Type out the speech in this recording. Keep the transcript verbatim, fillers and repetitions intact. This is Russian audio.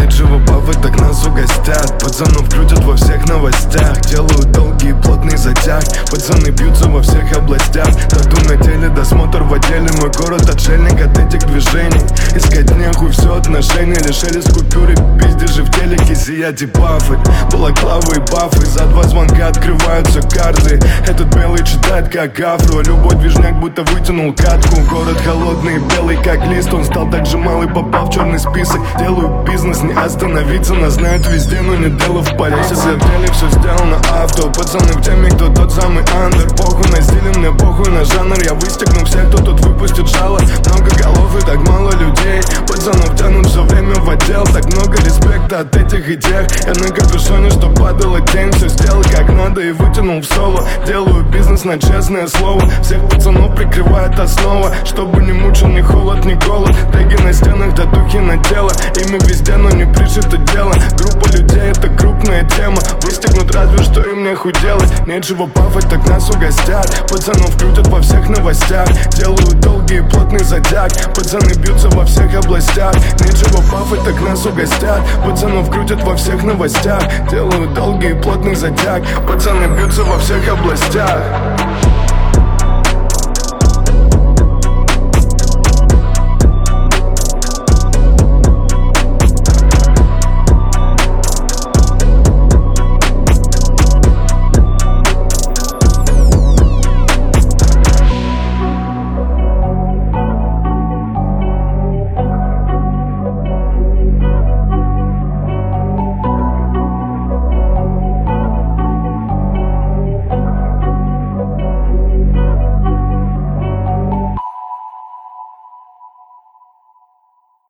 Нечего пафать, так нас угостят. Пацанов крутят во всех новостях. Делают долгий плотный затяг. Пацаны бьются во всех областях. Тату на теле, досмотр в отделе. Мой город отшельник от этих движений. Искать нехуй, все отношения. Лишились купюры, пиздишь в телеке. Сиять и пафать, балаклавы и бафы. За два звонка открываются карты. Этот белый читает как афро. Любой движняк будто вытянул катку. Город холодный, белый как лист. Он стал так же малый, попал в черный список. Делаю бизнес, не остановиться. Нас знают везде, но не дело в Париже. В деле все сделано авто. Пацаны в теме, кто тот самый андер. Похуй на стиле, мне похуй на жанр. Я выстегну всех, кто тут выпустит жало. Много голов и так мало людей. Пацанов тянут все время в отдел. Так много респекта от этих и тех. Я на капюшоне, что падала тень. Все сделал как надо и вытянул в соло. Делаю бизнес на честное слово. Всех пацанов прикрывает основа. Чтобы не мучил ни холод, ни голод. Теги на стенах, татухи на тело. Ими везде, но не пришито дело. Группа людей, это крупная тема. Выстегнут разве что им нехуй делать. Нечего пафать, так нас угостят. Пацанов крутят во всех новостях. Делают долгий и плотный затяг. Пацаны бьются во всех областях. Нечего пафать, так нас угостят. Пацанов крутят во всех новостях. Делают долгий и плотный затяг. Пацаны бьются во всех областях.